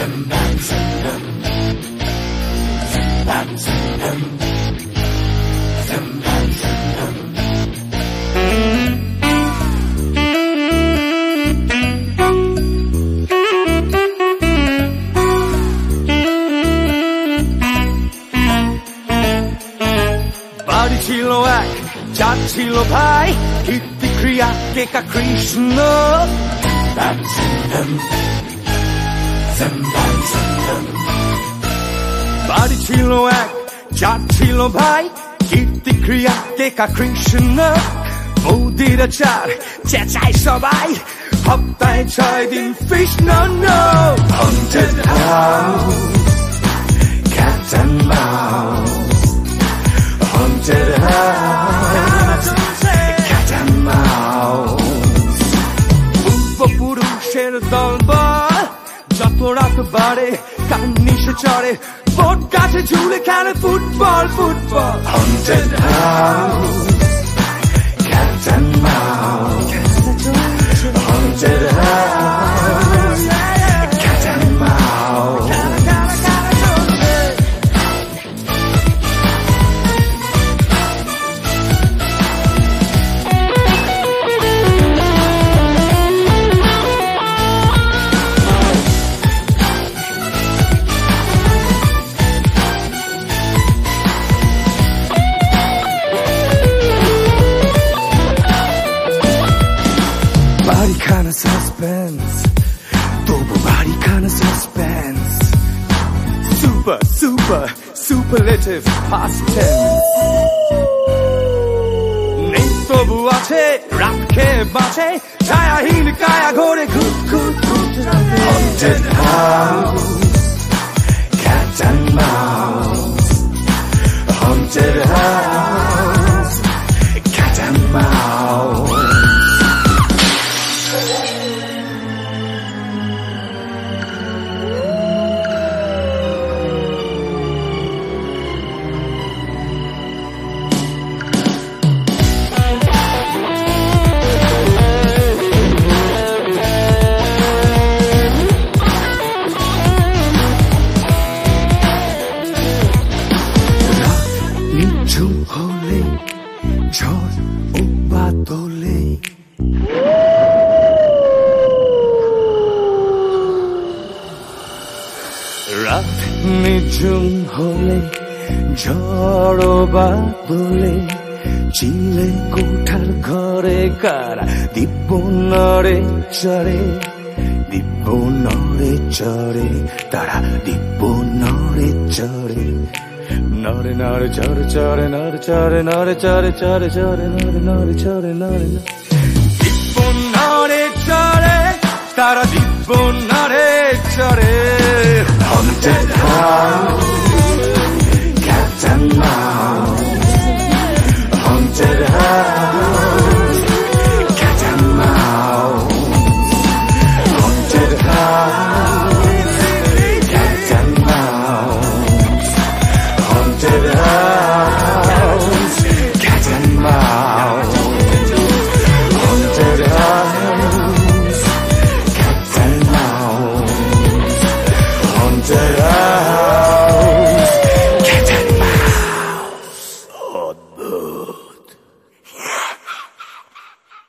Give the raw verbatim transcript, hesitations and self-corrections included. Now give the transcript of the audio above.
বাড়ি ছিল এক, চাঁদ ছিল ভাই, কীর্তি ক্রিয়া টেকা কৃষ্ণ। বাড়ি ছিল এক, চাঁদ ছিল ভাই, কীর্তি ক্রিয়া টেকা কৃষ্ণ। বৌদিরা চার, চেঁচায় সবাই, সপ্তাহে ছয় দিন fish no. Haunted house, cat and mouse. Haunted house, cat and mouse. পূর্বপুরুষের দলবল, যত রাত বাড়ে কান্নি সে চড়ে, বট গাছে ঝুলে খেলে football football. Haunted house, cat and mouse. Haunted house, cat and mouse. বাড়িখানা সাসপেন্স, তবু বাড়িখানা suspense. Super super superlative past tense. নেই তবু আছে, রাত খেয়ে বাঁচে, ছায়াহীন কায়া ঘোরে ঘুট ঘুট ঘুট। Haunted house, cat and mouse. Haunted house, cat and mouse. নিঝুম হলে ঝড় ও বাদলে, রাত নিঝুম হলে ঝড় ও বাদলে, চিলে কোঠার ঘরে কারা দিব্য নড়ে চড়ে, দিব্য নড়ে চড়ে, তারা দিব্য নড়ে চড়ে। নরে নরে চরে চরে নরে চরে নরে চরে চরে চরে নরে নরে চরে নরে। দিব্য নরে চরে, তারা দিব্য নরে চরে। Haunted house, cat and mouse. Haunted house, cat and mouse. Haunted house, cat and mouse. Haunted house, cat and mouse. Haunted house, cat and mouse. Haunted house, cat and mouse. Haunted.